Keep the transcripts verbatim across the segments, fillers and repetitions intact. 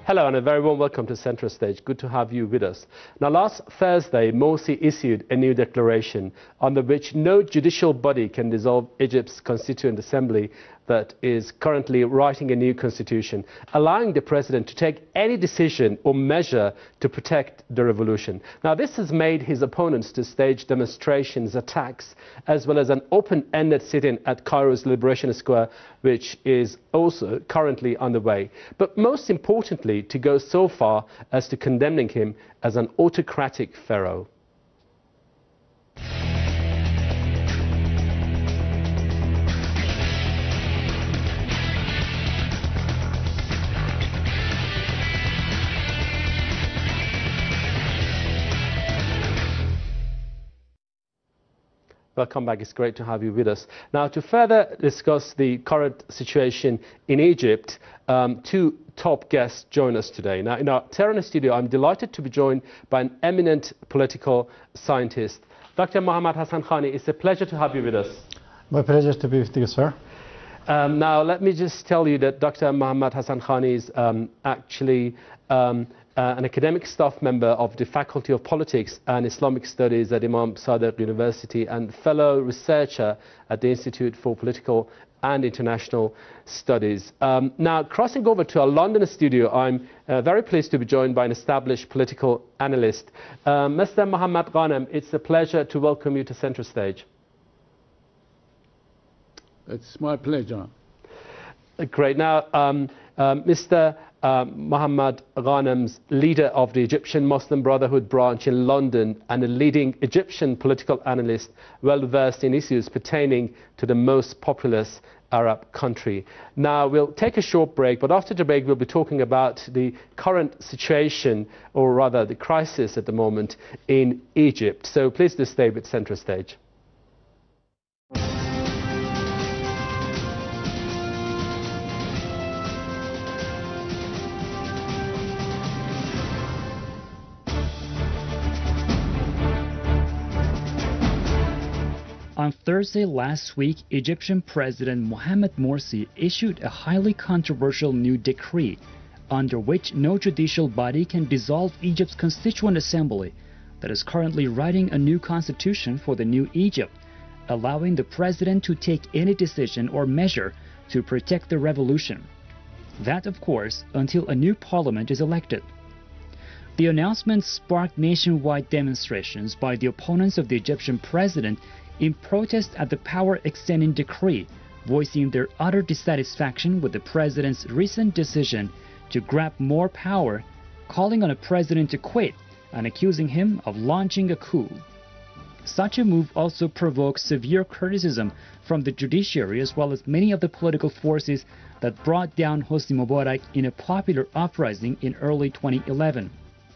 Hello and a very warm welcome to Central Stage. Good to have you with us. Now, last Thursday, Morsi issued a new declaration under which no judicial body can dissolve Egypt's Constituent Assembly that is currently writing a new constitution, allowing the president to take any decision or measure to protect the revolution. Now, this has made his opponents to stage demonstrations, attacks, as well as an open-ended sit-in at Cairo's Liberation Square, which is also currently underway. But most importantly, to go so far as to condemning him as an autocratic pharaoh. Welcome back. It's great to have you with us. Now, to further discuss the current situation in Egypt, um, two top guests join us today. Now, in our Tehran studio, I'm delighted to be joined by an eminent political scientist. Doctor Mohammad Hassan Khani, it's a pleasure to have you with us. My pleasure to be with you, sir. Um, now, let me just tell you that Doctor Mohammad Hassan Khani is um, actually um, Uh, an academic staff member of the Faculty of Politics and Islamic Studies at Imam Sadiq University and fellow researcher at the Institute for Political and International Studies. Um, now, crossing over to our London studio, I'm uh, very pleased to be joined by an established political analyst. Uh, Mister Mohammad Ghanem, it's a pleasure to welcome you to Central Stage. It's my pleasure. Uh, great. Now, um, um, Mister Uh, Mohammad Ghanem's leader of the Egyptian Muslim Brotherhood branch in London and a leading Egyptian political analyst well versed in issues pertaining to the most populous Arab country. Now, we'll take a short break, but after the break we'll be talking about the current situation, or rather the crisis at the moment in Egypt. So please do stay with Central Stage. On Thursday last week, Egyptian President Mohamed Morsi issued a highly controversial new decree under which no judicial body can dissolve Egypt's Constituent Assembly that is currently writing a new constitution for the new Egypt, allowing the president to take any decision or measure to protect the revolution. That, of course, until a new parliament is elected. The announcement sparked nationwide demonstrations by the opponents of the Egyptian president in protest at the power-extending decree, voicing their utter dissatisfaction with the president's recent decision to grab more power, calling on the president to quit and accusing him of launching a coup. Such a move also provoked severe criticism from the judiciary as well as many of the political forces that brought down Hosni Mubarak in a popular uprising in early twenty eleven.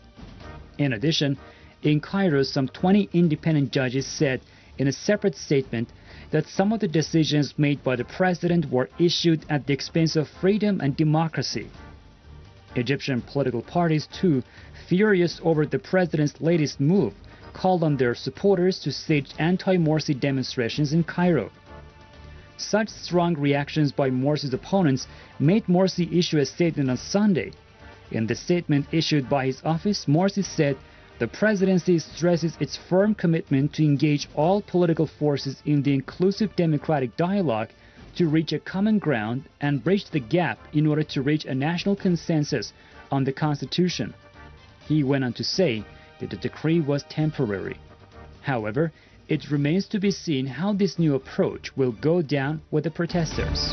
In addition, in Cairo, some twenty independent judges said in a separate statement that some of the decisions made by the president were issued at the expense of freedom and democracy. Egyptian political parties, too, furious over the president's latest move, called on their supporters to stage anti-Morsi demonstrations in Cairo. Such strong reactions by Morsi's opponents made Morsi issue a statement on Sunday. In the statement issued by his office, Morsi said the presidency stresses its firm commitment to engage all political forces in the inclusive democratic dialogue to reach a common ground and bridge the gap in order to reach a national consensus on the constitution. He went on to say that the decree was temporary. However, it remains to be seen how this new approach will go down with the protesters.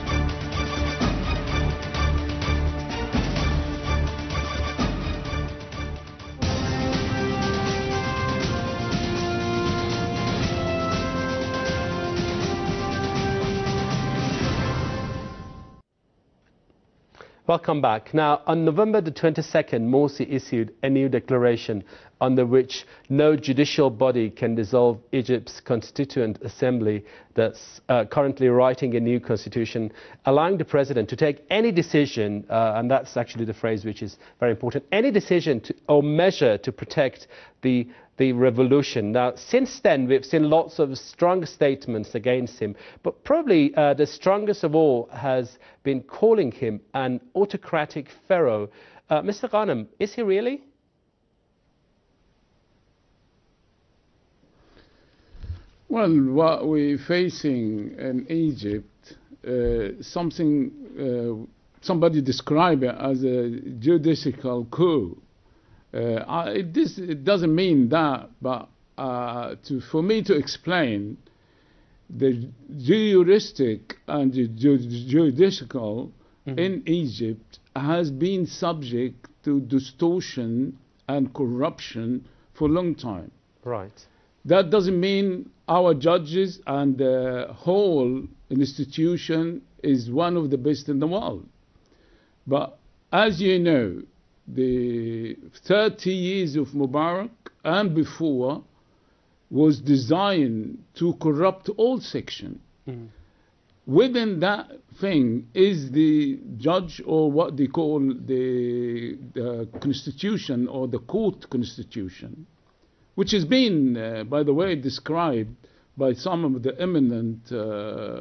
Welcome back. Now, on November the twenty-second, Morsi issued a new declaration under which no judicial body can dissolve Egypt's Constituent Assembly that's uh, currently writing a new constitution, allowing the president to take any decision, uh, and that's actually the phrase which is very important, any decision to, or measure to protect the the revolution. Now, since then, we've seen lots of strong statements against him, but probably uh, the strongest of all has been calling him an autocratic pharaoh. Uh, Mister Ghanem, is he really? Well, what we're facing in Egypt, uh, something, uh, somebody described it as a judicial coup. Uh, I, it, this, it doesn't mean that, but uh, to, for me to explain, the juristic and the ju judicial mm-hmm. in Egypt has been subject to distortion and corruption for a long time. Right. That doesn't mean our judges and the whole institution is one of the best in the world. But as you know, the thirty years of Mubarak and before was designed to corrupt all sections. Mm. Within that thing is the judge, or what they call the, the constitution or the court constitution, which has been, uh, by the way, described by some of the eminent uh,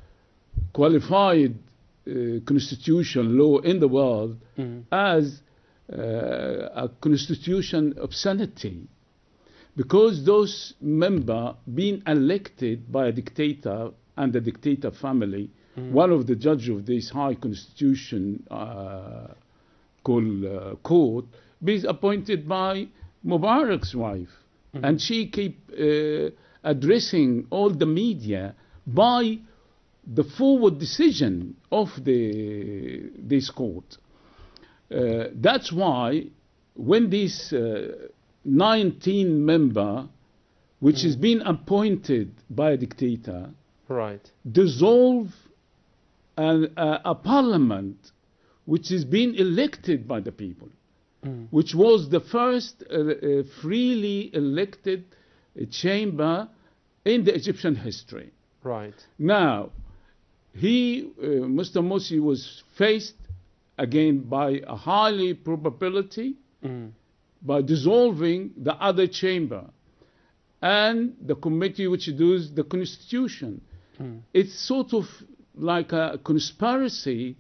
qualified uh, constitutional law in the world mm. as uh, a constitution obscenity, because those members being elected by a dictator and the dictator family, mm. one of the judges of this high constitution uh, called uh, court, be appointed by Mubarak's wife. Mm-hmm. And she keep uh, addressing all the media by the forward decision of the this court. Uh, that's why when this uh, nineteen member, which mm. has been appointed by a dictator, right, dissolve an, uh, a parliament which has been elected by the people. Mm. Which was the first uh, uh, freely elected uh, chamber in the Egyptian history. Right. Now, he, uh, Mister Morsi, was faced again by a highly probability mm. by dissolving the other chamber and the committee which does the constitution. Mm. It's sort of like a conspiracy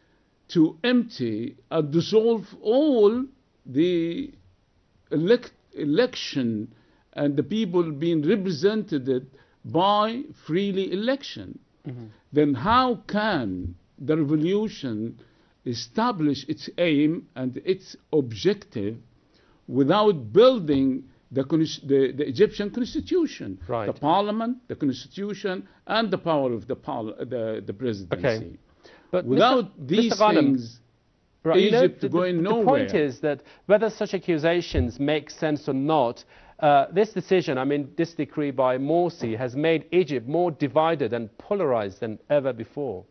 to empty and dissolve all the elect election and the people being represented by freely election. Mm-hmm. Then how can the revolution establish its aim and its objective without building the, the, the Egyptian constitution, right. the parliament, the constitution, and the power of the, the, the presidency? Okay. But without Mister these Mister Ghanem, things, right, Egypt you know, going the, nowhere. The point is that whether such accusations make sense or not, uh, this decision, I mean, this decree by Morsi has made Egypt more divided and polarized than ever before.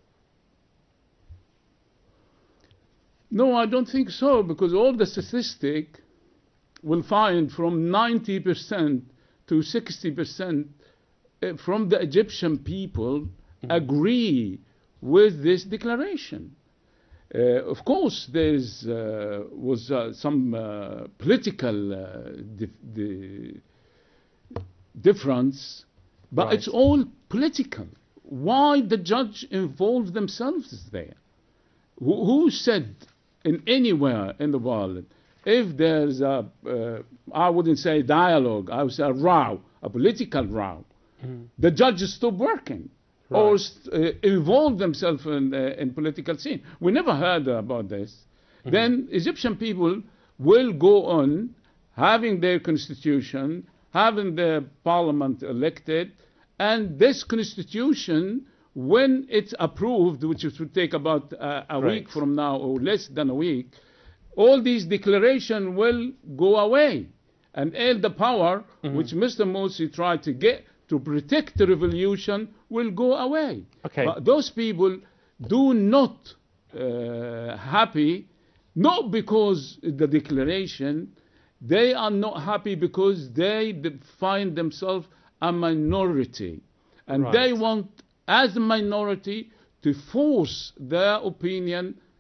No, I don't think so, because all the statistics will find from ninety percent to sixty percent from the Egyptian people mm-hmm. agree with this declaration. Uh, of course, there uh, was uh, some uh, political uh, dif di difference, but right. it's all political. Why the judge involved themselves there? Who, who said in anywhere in the world, if there's a, uh, I wouldn't say dialogue, I would say a row, a political row, mm. the judges stop working. Right. Or uh, involve themselves in, uh, in political scene. We never heard about this. Mm-hmm. Then Egyptian people will go on having their constitution, having their parliament elected, and this constitution, when it's approved, which will take about uh, a right. week from now or less than a week, all these declarations will go away. And all the power mm-hmm. which Mister Morsi tried to get to protect the revolution will go away. Okay. But those people do not uh, happy, not because the declaration, they are not happy because they find themselves a minority. And right. they want, as a minority, to force their opinion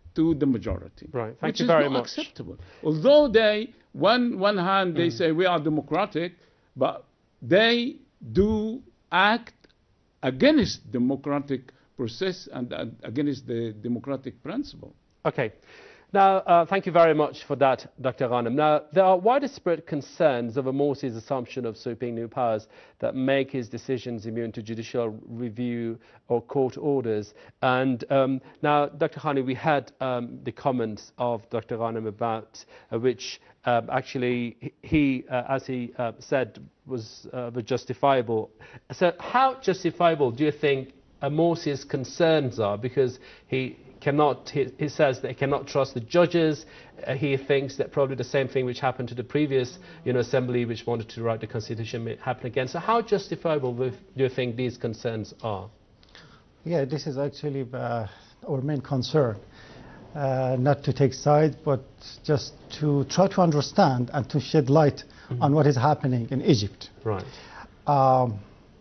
to the majority. Right. Thank which you is very not much. acceptable. Although they, one one hand, they Mm. say we are democratic, but they do act against democratic process and uh, against the democratic principle. Okay. Now, uh, thank you very much for that, Doctor Ghanem. Now, there are widespread concerns over Morsi's assumption of sweeping new powers that make his decisions immune to judicial review or court orders. And um, now, Doctor Ghani, we had um, the comments of Doctor Ghanem about uh, which um, actually he, uh, as he uh, said, was, uh, was justifiable. So how justifiable do you think uh, Morsi's concerns are? Because he cannot, he, he says that he cannot trust the judges. Uh, he thinks that probably the same thing which happened to the previous, you know, assembly which wanted to write the constitution may happen again. So how justifiable do you think these concerns are? Yeah, this is actually uh, our main concern. Uh, not to take side, but just to try to understand and to shed light mm-hmm. on what is happening in Egypt. Right. Um,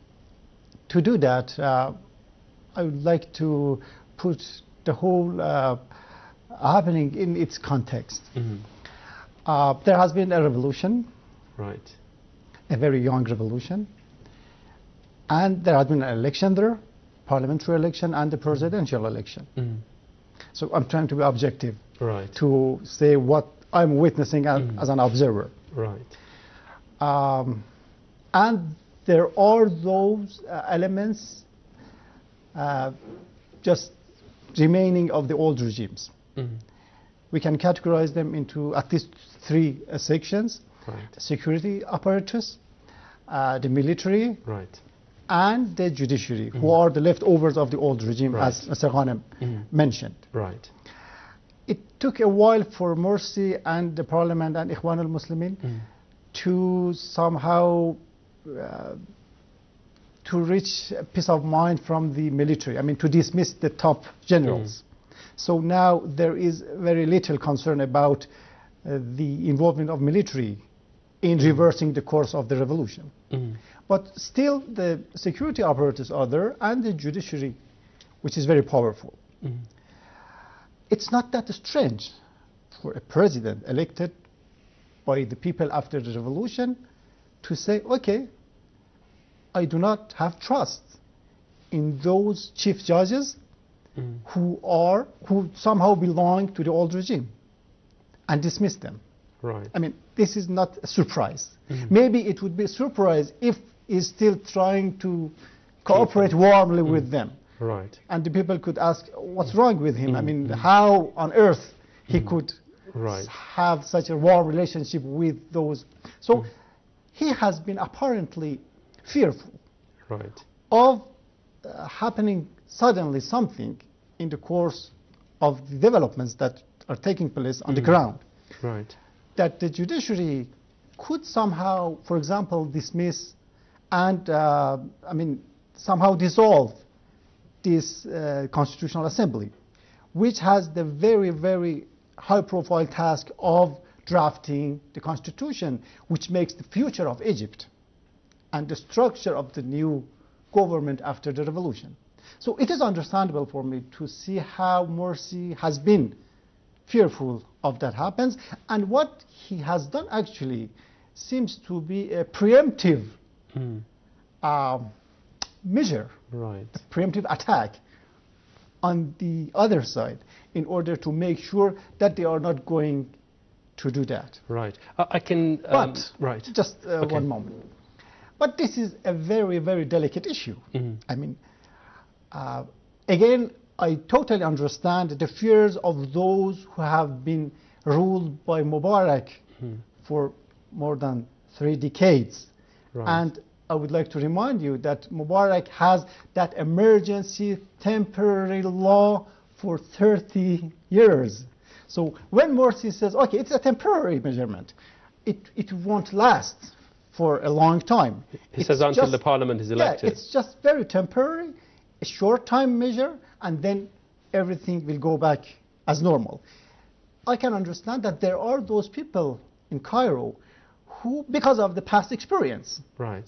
to do that, uh, I would like to put the whole uh, happening in its context. Mm-hmm. uh, there has been a revolution, right, a very young revolution, and there has been an election there, parliamentary election and the presidential election. Mm-hmm. So I'm trying to be objective, right, to say what I'm witnessing as, mm-hmm. as an observer. Right. Um, and there are those uh, elements uh, just remaining of the old regimes. Mm-hmm. We can categorize them into at least three uh, sections. Right. The security apparatus, uh, the military, right, and the judiciary, mm-hmm. who are the leftovers of the old regime, right. as Mister Ghanem mm-hmm. mentioned. Right. It took a while for Morsi and the parliament and Ikhwan al-Muslimin mm-hmm. to somehow uh, to reach a peace of mind from the military, I mean to dismiss the top generals. Mm. So now there is very little concern about uh, the involvement of military in mm. reversing the course of the revolution. Mm. But still the security apparatus are there and the judiciary, which is very powerful. Mm. It's not that strange for a president elected by the people after the revolution to say, okay, I do not have trust in those chief judges mm. who are who somehow belong to the old regime, and dismiss them. Right. I mean, this is not a surprise. Mm-hmm. Maybe it would be a surprise if he's still trying to cooperate warmly mm. with them. Right. And the people could ask, what's wrong with him? Mm. I mean, mm. how on earth he mm. could right. have such a warm relationship with those? So mm. he has been apparently fearful right. of uh, happening suddenly something in the course of the developments that are taking place on mm. the ground. Right. That the judiciary could somehow, for example, dismiss and, uh, I mean, somehow dissolve this uh, Constitutional Assembly, which has the very, very high-profile task of drafting the Constitution, which makes the future of Egypt and the structure of the new government after the revolution. So it is understandable for me to see how Morsi has been fearful of that happens, and what he has done actually seems to be a preemptive mm. uh, measure, right. a preemptive attack on the other side in order to make sure that they are not going to do that. Right. Uh, I can... Um, but, right. just uh, okay. one moment. But this is a very, very delicate issue. Mm-hmm. I mean, uh, again, I totally understand the fears of those who have been ruled by Mubarak mm-hmm. for more than three decades. Right. And I would like to remind you that Mubarak has that emergency temporary law for thirty years. So when Morsi says, okay, it's a temporary measurement, it, it won't last for a long time. He it's says until just, the parliament is elected. Yeah, it's just very temporary, a short time measure, and then everything will go back as normal. I can understand that there are those people in Cairo who, because of the past experience, right,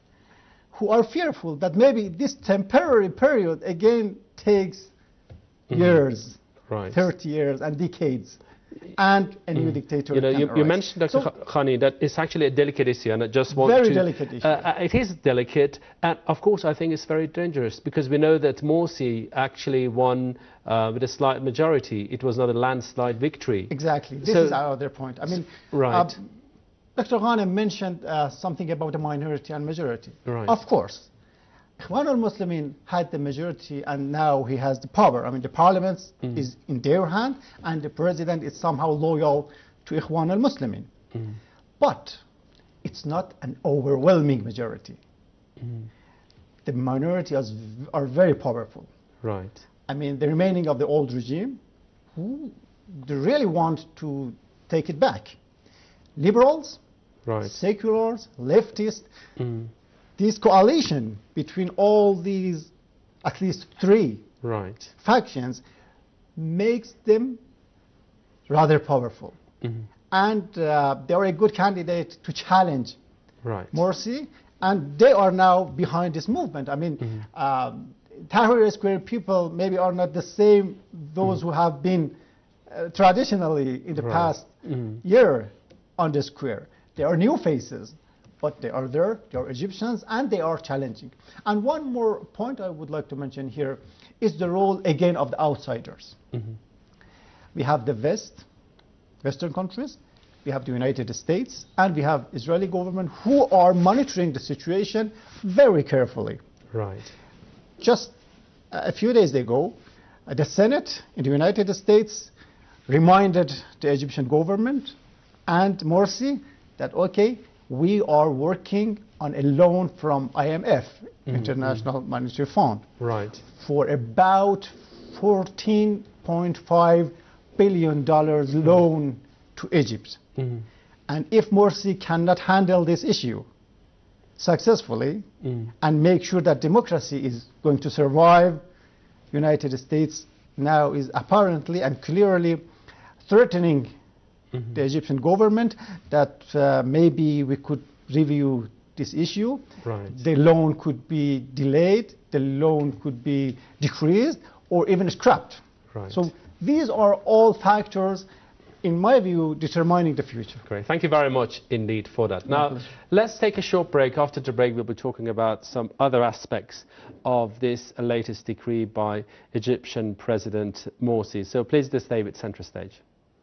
who are fearful that maybe this temporary period again takes mm-hmm. years. right. thirty years and decades, and a new mm. dictator. You know, can you, you arise. mentioned, Doctor So, Khani, that it's actually a delicate issue, and I just want very to... Very delicate issue. Uh, it is delicate, and of course I think it's very dangerous, because we know that Morsi actually won uh, with a slight majority. It was not a landslide victory. Exactly. This so, is our other point. I mean, right. Uh, Doctor Ghanem mentioned uh, something about the minority and majority. Right. Of course. Ikhwan al-Muslimin had the majority, and now he has the power. I mean, the parliament mm. is in their hand, and the president is somehow loyal to Ikhwan al-Muslimin. Mm. But it's not an overwhelming majority. Mm. The minorities are very powerful. Right. I mean, the remaining of the old regime, who they really want to take it back. Liberals, right. seculars, leftists. Mm. This coalition between all these, at least three right. factions, makes them rather powerful. Mm-hmm. And uh, they are a good candidate to challenge right. Morsi, and they are now behind this movement. I mean, mm-hmm. um, Tahrir Square people maybe are not the same, those mm-hmm. who have been uh, traditionally in the right. past mm-hmm. year on the square. There are new faces, but they are there, they are Egyptians, and they are challenging. And one more point I would like to mention here is the role, again, of the outsiders. Mm-hmm. We have the West, Western countries, we have the United States, and we have Israeli government who are monitoring the situation very carefully. Right. Just a few days ago, the Senate in the United States reminded the Egyptian government and Morsi that, okay, we are working on a loan from I M F, mm-hmm. International Monetary Fund, right. for about fourteen point five billion dollars mm-hmm. loan to Egypt. Mm-hmm. And if Morsi cannot handle this issue successfully mm-hmm. and make sure that democracy is going to survive, United States now is apparently and clearly threatening Mm-hmm. the Egyptian government that uh, maybe we could review this issue. Right. The loan could be delayed, the loan could be decreased, or even scrapped. Right. So these are all factors, in my view, determining the future. Great. Thank you very much indeed for that. Now, let's take a short break. After the break, we'll be talking about some other aspects of this latest decree by Egyptian President Morsi. So please do stay with Central Stage.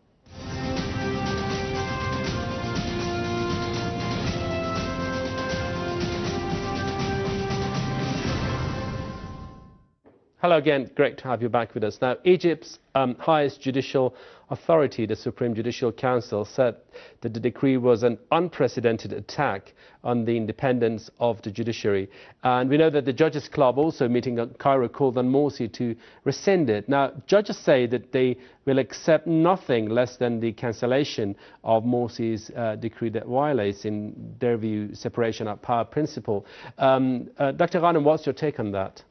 Hello again, great to have you back with us. Now, Egypt's um, highest judicial authority, the Supreme Judicial Council, said that the decree was an unprecedented attack on the independence of the judiciary. And we know that the Judges Club, also meeting in Cairo, called on Morsi to rescind it. Now, judges say that they will accept nothing less than the cancellation of Morsi's uh, decree that violates, in their view, separation of power principle. Um, uh, Doctor Ghanem, what's your take on that?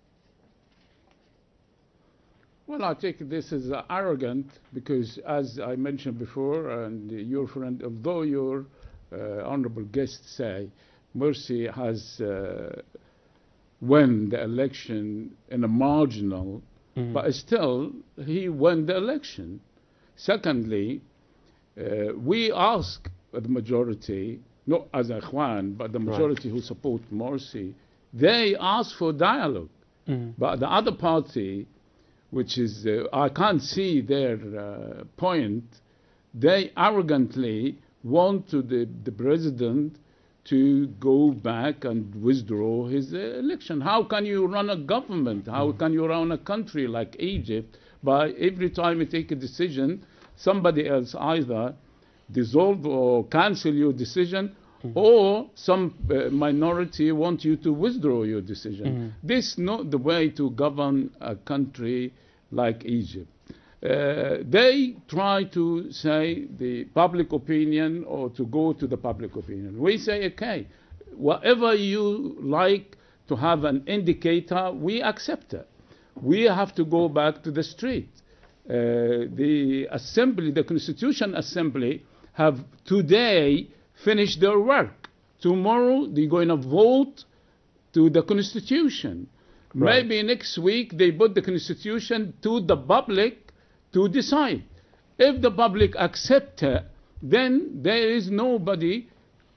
Well, I take this as uh, arrogant because, as I mentioned before, and your friend, although your uh, honorable guest say, Morsi has uh, won the election in a marginal, mm-hmm. but still he won the election. Secondly, uh, we ask the majority, not as Ikhwan, but the majority right. who support Morsi, they ask for dialogue. Mm-hmm. But the other party, which is, uh, I can't see their uh, point, they arrogantly want to the, the president to go back and withdraw his uh, election. How can you run a government? How mm. can you run a country like Egypt by every time you take a decision, somebody else either dissolve or cancel your decision, mm. or some uh, minority want you to withdraw your decision. Mm. This is not the way to govern a country like Egypt. Uh, they try to say the public opinion or to go to the public opinion. We say, okay, whatever you like to have an indicator, we accept it. We have to go back to the street. Uh, the assembly, the Constitution Assembly, have today finished their work. Tomorrow they're going to vote to the Constitution. Right. Maybe next week they put the Constitution to the public to decide. If the public accept it, then there is nobody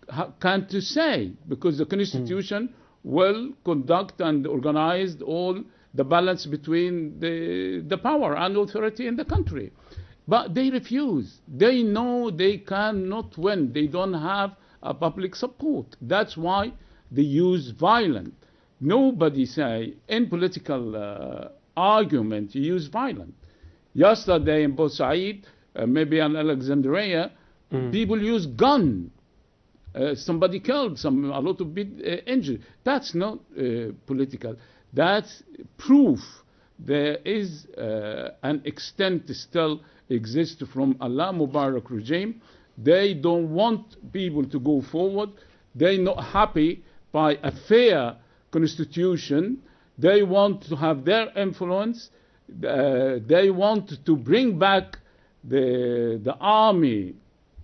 can to say, because the constitution mm. will conduct and organize all the balance between the, the power and authority in the country. But they refuse. They know they cannot win. They don't have a public support. That's why they use violence. Nobody say in political uh, argument you use violence. Yesterday in Port Said, uh, maybe in Alexandria, mm. people use gun. Uh, somebody killed, some a lot of people uh, injured. That's not uh, political. That's proof there is uh, an extent still exists from Allah Mubarak regime. They don't want people to go forward. They're not happy by a fair constitution. They want to have their influence. Uh, they want to bring back the, the army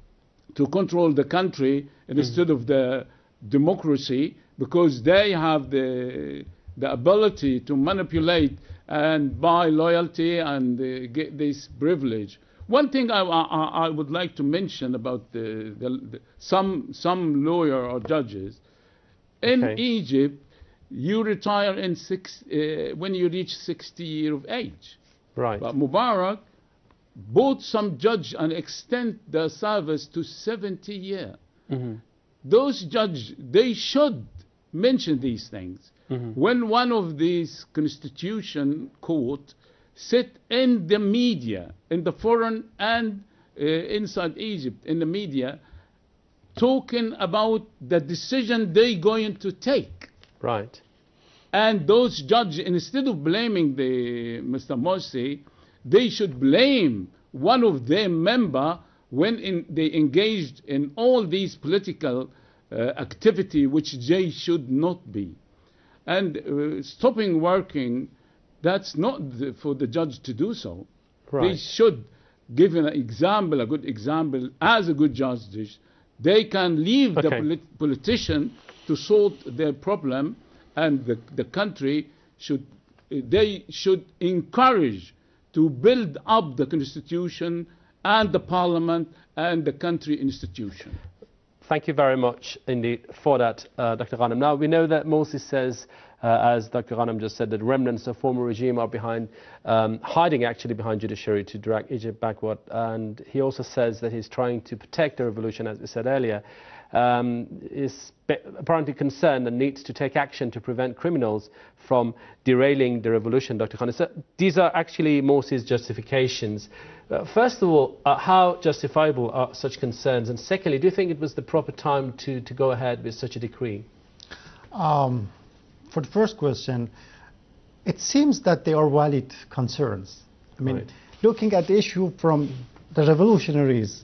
to control the country mm-hmm. instead of the democracy, because they have the, the ability to manipulate and buy loyalty and uh, get this privilege. One thing I, I, I would like to mention about the, the, the, some, some lawyer or judges. In okay. Egypt, you retire in six, uh, when you reach sixty years of age. Right. But Mubarak bought some judge and extend their service to seventy years. Mm-hmm. Those judges, they should mention these things. Mm-hmm. When one of these constitution court sit in the media, in the foreign and uh, inside Egypt, in the media, talking about the decision they're going to take. Right. And those judges, instead of blaming the Mister Morsi, they should blame one of their member when in, they engaged in all these political uh, activity which they should not be. And uh, stopping working, that's not the, for the judge to do so. Right. They should give an example, a good example, as a good judge. They can leave okay. the polit politician to solve their problem, and the, the country should, they should encourage to build up the constitution and the parliament and the country institution. Thank you very much indeed for that, uh, Doctor Ghanem. Now, we know that Morsi says, uh, as Doctor Ghanem just said, that remnants of former regime are behind, um, hiding actually behind judiciary to drag Egypt backward. And he also says that he's trying to protect the revolution, as we said earlier. Um, is apparently concerned and needs to take action to prevent criminals from derailing the revolution, Doctor Ghanem. So these are actually Morsi's justifications. Uh, first of all, uh, how justifiable are such concerns? And secondly, do you think it was the proper time to, to go ahead with such a decree? Um, for the first question, it seems that they are valid concerns. I mean, right. looking at the issue from the revolutionaries,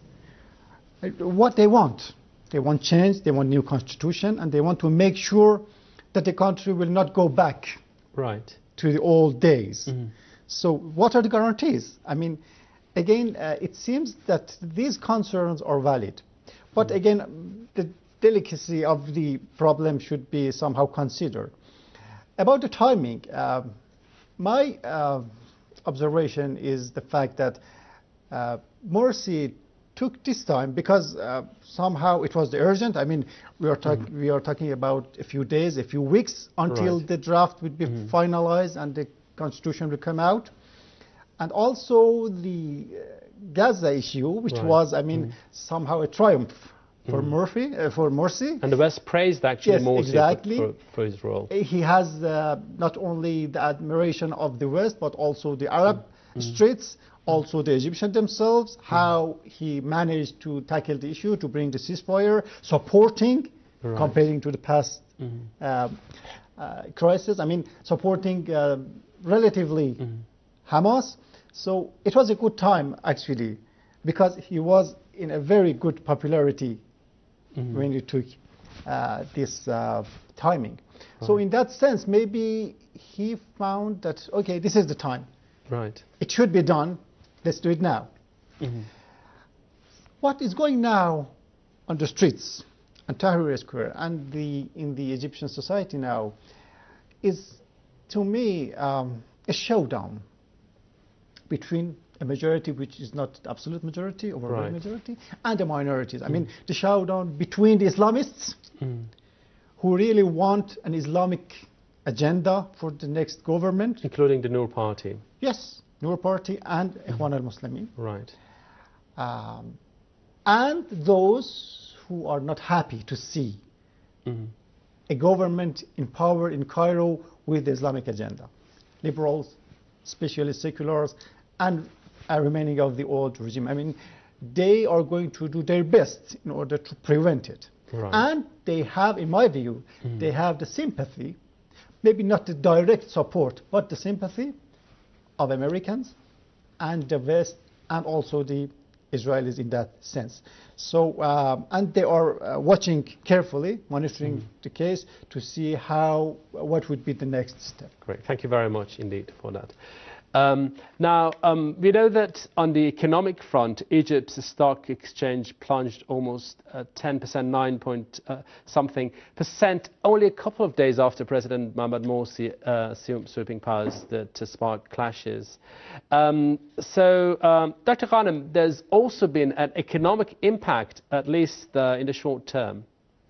what they want. They want change, they want new constitution, and they want to make sure that the country will not go back right. to the old days. Mm-hmm. So what are the guarantees? I mean, again, uh, it seems that these concerns are valid. But mm-hmm. again, the delicacy of the problem should be somehow considered. About the timing, uh, my uh, observation is the fact that uh, Morsi took this time because uh, somehow it was the urgent. I mean, we are, talk mm-hmm. we are talking about a few days, a few weeks until right. the draft would be mm-hmm. finalized and the constitution will come out. And also the uh, Gaza issue, which right. was, I mean, mm-hmm. somehow a triumph for mm-hmm. Murphy, uh, for Morsi. And the West praised actually yes, Morsi exactly. for, for, for his role. He has uh, not only the admiration of the West, but also the Arab mm-hmm. streets, also the Egyptians themselves, mm-hmm. how he managed to tackle the issue, to bring the ceasefire, supporting, right. comparing to the past mm-hmm. uh, uh, crisis, I mean, supporting uh, relatively mm-hmm. Hamas. So it was a good time, actually, because he was in a very good popularity mm-hmm. when he took uh, this uh, timing. Right. So in that sense, maybe he found that, okay, this is the time. Right. It should be done. Let's do it now. Mm-hmm. What is going now on the streets and Tahrir Square and the, in the Egyptian society now is, to me, um, a showdown between a majority which is not absolute majority, overwhelming Right. majority, and the minorities. I mean, the showdown between the Islamists, Mm. who really want an Islamic agenda for the next government. Including the Noor Party. Yes, Noor Party and Ikhwan al-Muslimin. Right. Um, and those who are not happy to see Mm. a government in power in Cairo with the Islamic agenda. Liberals, especially seculars, and a remaining of the old regime. I mean, they are going to do their best in order to prevent it. Right. And they have, in my view, Mm. they have the sympathy, maybe not the direct support, but the sympathy of Americans and the West and also the Israelis in that sense. So, um, and they are uh, watching carefully, monitoring Mm. the case to see how, what would be the next step. Great. Thank you very much indeed for that. Um, now, um, we know that on the economic front, Egypt's stock exchange plunged almost uh, ten percent, nine point uh, something percent, only a couple of days after President Mohamed Morsi uh, assumed sweeping powers that to spark clashes. Um, so, um, Doctor Ghanem, there's also been an economic impact, at least uh, in the short term.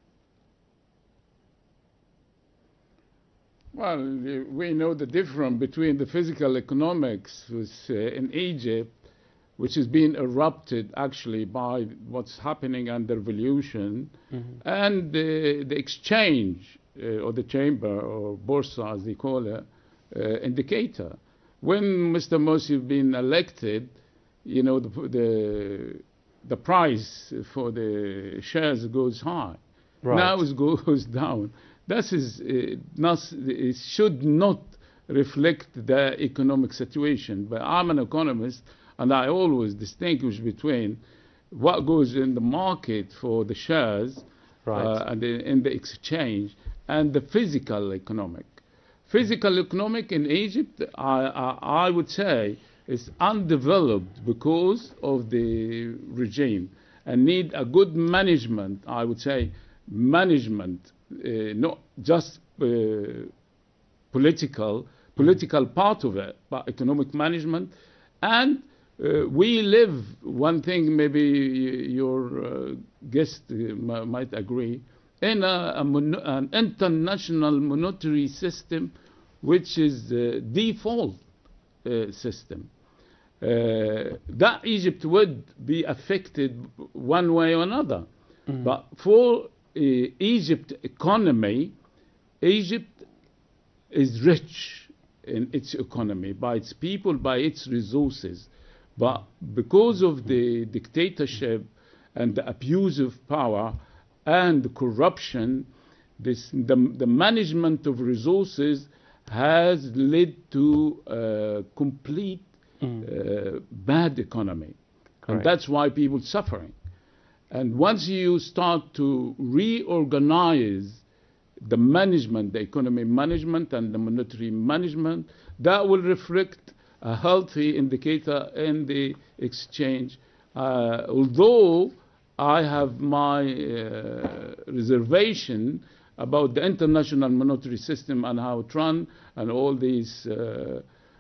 Well, uh, we know the difference between the physical economics was, uh, in Egypt, which is being erupted actually by what's happening under revolution, Mm-hmm. and the, the exchange, uh, or the chamber, or Borsa as they call it, uh, indicator. When Mister Morsi been elected, you know, the, the, the price for the shares goes high. Right. Now it goes down. That is uh, not, it should not reflect the economic situation. But I'm an economist, and I always distinguish between what goes in the market for the shares Right. uh, and the, in the exchange and the physical economic. Physical economic in Egypt, I, I, I would say, is undeveloped because of the regime and need a good management, I would say, management. Uh, not just uh, political, political part of it, but economic management. And uh, we live, one thing maybe your uh, guest uh, m- might agree, in a, a mon- an international monetary system which is the default uh, system. Uh, that Egypt would be affected one way or another. Mm. But for uh, Egypt economy, Egypt is rich in its economy by its people, by its resources. But because of the dictatorship and the abuse of power and the corruption, this, the, the management of resources has led to a complete Mm. uh, bad economy. Correct. And that's why people suffering. And once you start to reorganize the management, the economy management and the monetary management, that will reflect a healthy indicator in the exchange. Uh, although I have my uh, reservation about the international monetary system and how it run and all these uh,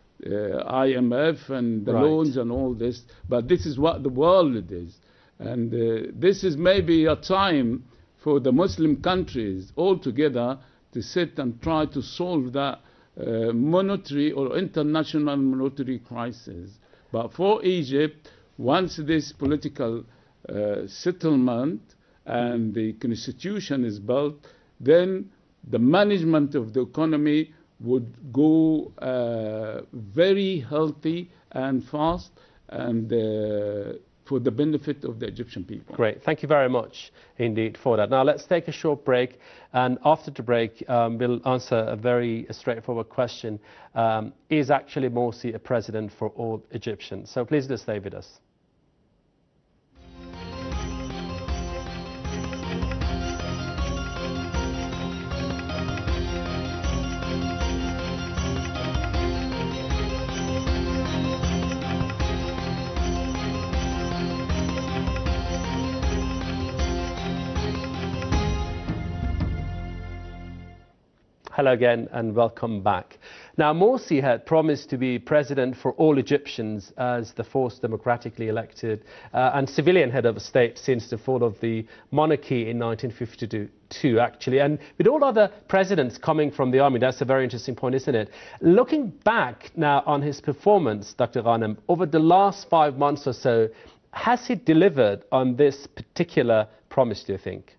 uh, I M F and the Right. loans and all this, but this is what the world is. And uh, this is maybe a time for the Muslim countries all together to sit and try to solve that uh, monetary or international monetary crisis. But for Egypt, once this political uh, settlement and the constitution is built, then the management of the economy would go uh, very healthy and fast and uh, for the benefit of the Egyptian people. Great. Thank you very much indeed for that. Now let's take a short break, and after the break um, we'll answer a very straightforward question. Um, is actually Morsi a president for all Egyptians? So please do stay with us. Hello again and welcome back. Now, Morsi had promised to be president for all Egyptians as the first democratically elected uh, and civilian head of state since the fall of the monarchy in nineteen fifty-two, actually. And with all other presidents coming from the army, that's a very interesting point, isn't it? Looking back now on his performance, Doctor Ghanem, over the last five months or so, has he delivered on this particular promise, do you think?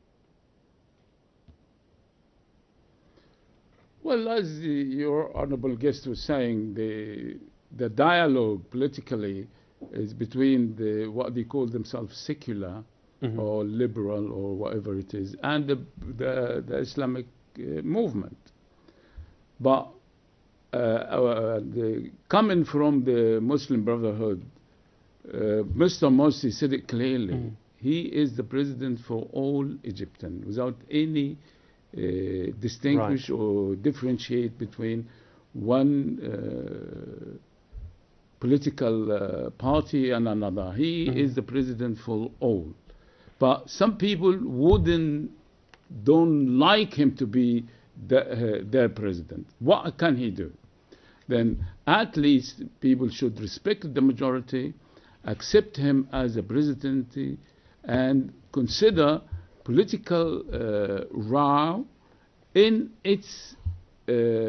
Well, as the, your honourable guest was saying, the the dialogue politically is between the what they call themselves secular mm-hmm. or liberal or whatever it is, and the the, the Islamic uh, movement. But uh, uh, the, coming from the Muslim Brotherhood, uh, Mister Morsi said it clearly. Mm. He is the president for all Egyptians, without any Uh, distinguish right. or differentiate between one uh, political uh, party and another. He mm-hmm. is the president for all. But some people wouldn't, don't like him to be the, uh, their president. What can he do? Then at least people should respect the majority, accept him as a president, and consider political uh, row in its uh,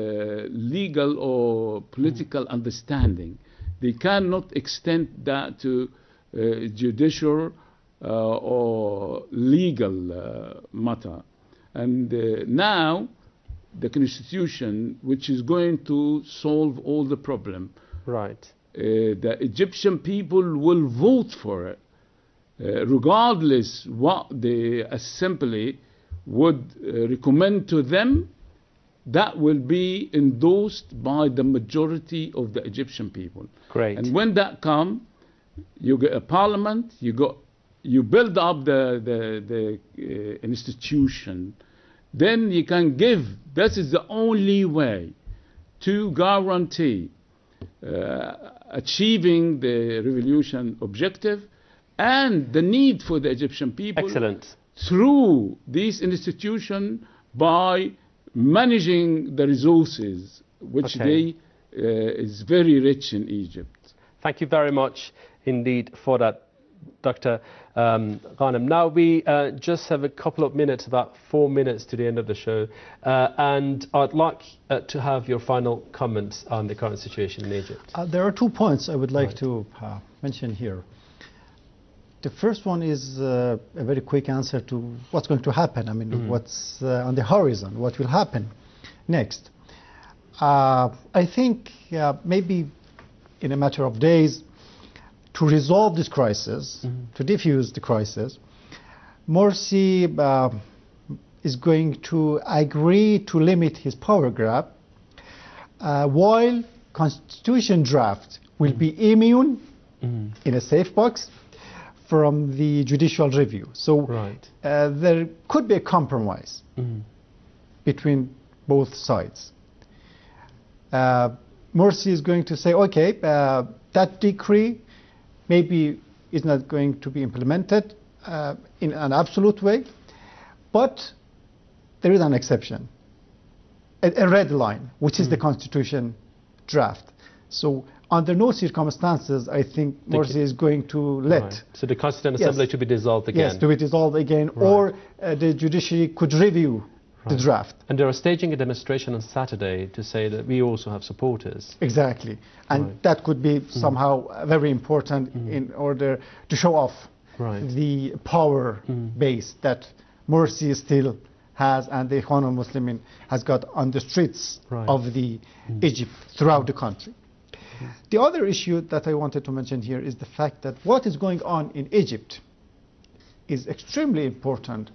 legal or political mm. understanding. They cannot extend that to uh, judicial uh, or legal uh, matter. And uh, now the constitution, which is going to solve all the problem, right? Uh, the Egyptian people will vote for it. Uh, regardless what the assembly would uh, recommend to them, that will be endorsed by the majority of the Egyptian people. Great. And when that comes, you get a parliament, you got, you build up the, the, the uh, institution, then you can give, this is the only way to guarantee uh, achieving the revolution objective and the need for the Egyptian people. Excellent. Through this institution by managing the resources, which okay. they uh, is very rich in Egypt. Thank you very much indeed for that, Doctor Um, Ghanem. Now we uh, just have a couple of minutes, about four minutes to the end of the show, uh, and I'd like uh, to have your final comments on the current situation in Egypt. Uh, there are two points I would like right. to uh, mention here. The first one is uh, a very quick answer to what's going to happen. I mean, mm-hmm. what's uh, on the horizon, what will happen next. Uh, I think uh, maybe in a matter of days, to resolve this crisis, mm-hmm. to diffuse the crisis, Morsi uh, is going to agree to limit his power grab, uh, while constitution draft will mm-hmm. be immune mm-hmm. in a safe box from the judicial review. So right. uh, there could be a compromise mm. between both sides. Uh, Morsi is going to say, okay, uh, that decree maybe is not going to be implemented uh, in an absolute way, but there is an exception, a, a red line, which mm. is the constitution draft. So under no circumstances, I think Morsi is going to let... Right. So the Constituent Assembly yes. to be dissolved again? Yes, to be dissolved again, right. or uh, the judiciary could review right. the draft. And they are staging a demonstration on Saturday to say that we also have supporters. Exactly. And right. that could be mm. somehow very important mm. in order to show off right. the power mm. base that Morsi still has and the Ikhwan al-Muslimin has got on the streets right. of the mm. Egypt throughout the country. The other issue that I wanted to mention here is the fact that what is going on in Egypt is extremely important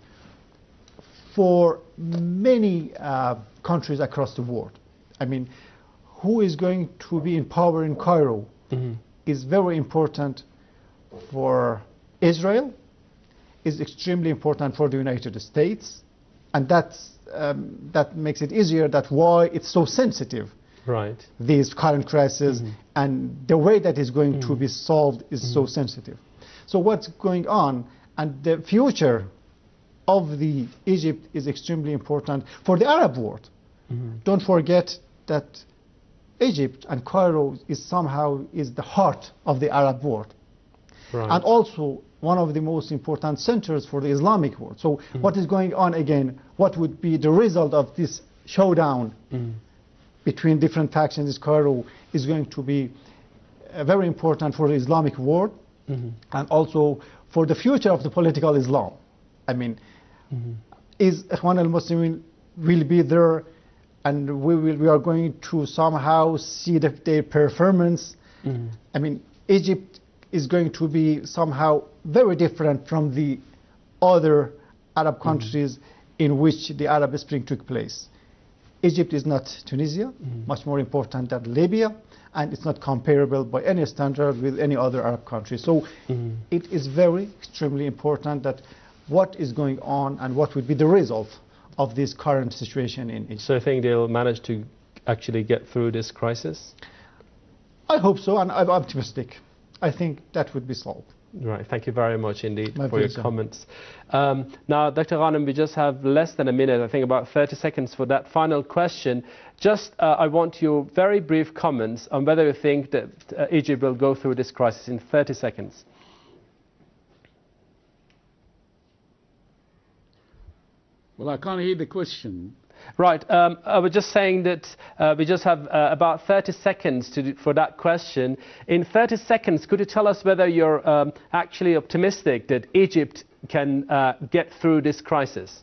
for many uh, countries across the world. I mean, who is going to be in power in Cairo mm-hmm. is very important for Israel, is extremely important for the United States, and that's, um, that makes it easier that why it's so sensitive. Right. This current crisis mm-hmm. and the way that is going mm-hmm. to be solved is mm-hmm. so sensitive. So what's going on and the future of the Egypt is extremely important for the Arab world. Mm-hmm. Don't forget that Egypt and Cairo is somehow is the heart of the Arab world. Right. And also one of the most important centers for the Islamic world. So mm-hmm. what is going on again? What would be the result of this showdown mm-hmm. between different factions in Cairo is going to be uh, very important for the Islamic world mm-hmm. and also for the future of the political Islam. I mean, mm-hmm. is Ikhwan al-Muslimin will be there and we will we are going to somehow see the, their performance. Mm-hmm. I mean, Egypt is going to be somehow very different from the other Arab countries mm-hmm. in which the Arab Spring took place. Egypt is not Tunisia, mm-hmm. much more important than Libya, and it's not comparable by any standard with any other Arab country. So mm-hmm. it is very extremely important that what is going on and what would be the result of this current situation in Egypt. So you think they'll manage to actually get through this crisis? I hope so, and I'm optimistic. I think that would be solved. Right, thank you very much indeed My for pleasure. your comments. Um, now, Doctor Ghanem, we just have less than a minute, I think about thirty seconds for that final question. Just, uh, I want your very brief comments on whether you think that uh, Egypt will go through this crisis in thirty seconds. Well, I can't hear the question. Right, um, I was just saying that uh, we just have uh, about thirty seconds to do, for that question. In thirty seconds, could you tell us whether you're um, actually optimistic that Egypt can uh, get through this crisis?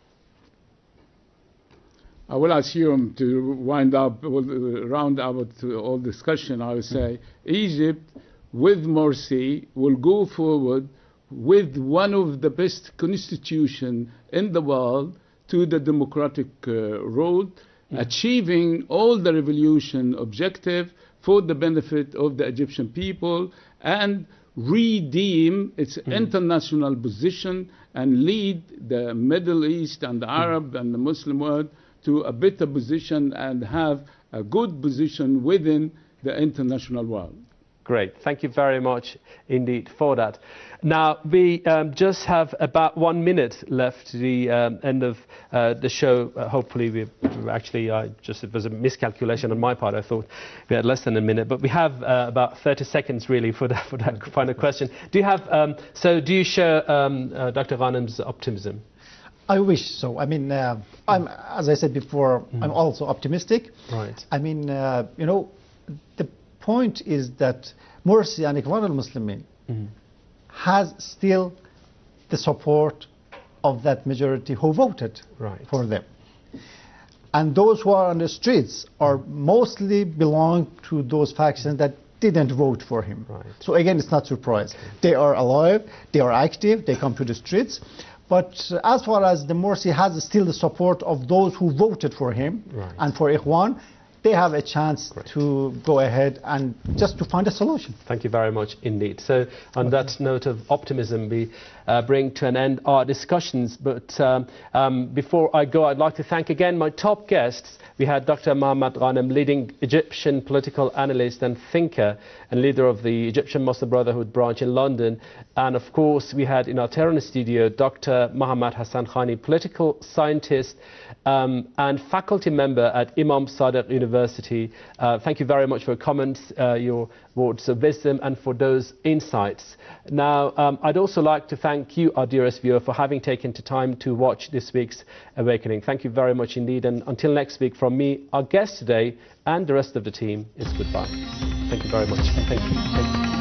I will assume to wind up, round out all discussion, I would say Egypt with Morsi will go forward with one of the best constitutions in the world to the democratic uh, road, mm. achieving all the revolution objective for the benefit of the Egyptian people and redeem its mm. international position and lead the Middle East and the Arab mm. and the Muslim world to a better position and have a good position within the international world. Great. Thank you very much indeed for that. Now, we um, just have about one minute left to the um, end of uh, the show. Uh, hopefully, we've actually, uh, just it was a miscalculation on my part. I thought we had less than a minute, but we have uh, about thirty seconds really for that, for that final question. Do you have, um, so do you share um, uh, Doctor Ghanem's optimism? I wish so. I mean, uh, I'm, as I said before, mm. I'm also optimistic. Right. I mean, uh, you know, the point is that Morsi and Ikhwan al-Muslimin mm-hmm. has still the support of that majority who voted right. for them. And those who are on the streets are mostly belong to those factions that didn't vote for him. Right. So again, it's not surprise. They are alive, they are active, they come to the streets. But uh, as far as the Morsi has still the support of those who voted for him right. and for Ikhwan, they have a chance Great. to go ahead and just to find a solution. Thank you very much indeed. So on okay. that note of optimism, we uh, bring to an end our discussions. But um, um, before I go, I'd like to thank again my top guests. We had Doctor Mohammed Ghanem, leading Egyptian political analyst and thinker and leader of the Egyptian Muslim Brotherhood branch in London. And of course, we had in our Tehran studio Doctor Mohammad Hassan Khani, political scientist um, and faculty member at Imam Sadiq University. Uh, thank you very much for your comments, uh, your words of wisdom, and for those insights. Now, um, I'd also like to thank you, our dearest viewer, for having taken the time to watch this week's Awakening. Thank you very much indeed. And until next week, from me, our guest today, and the rest of the team, is goodbye. Thank you very much. Thank you. Thank you.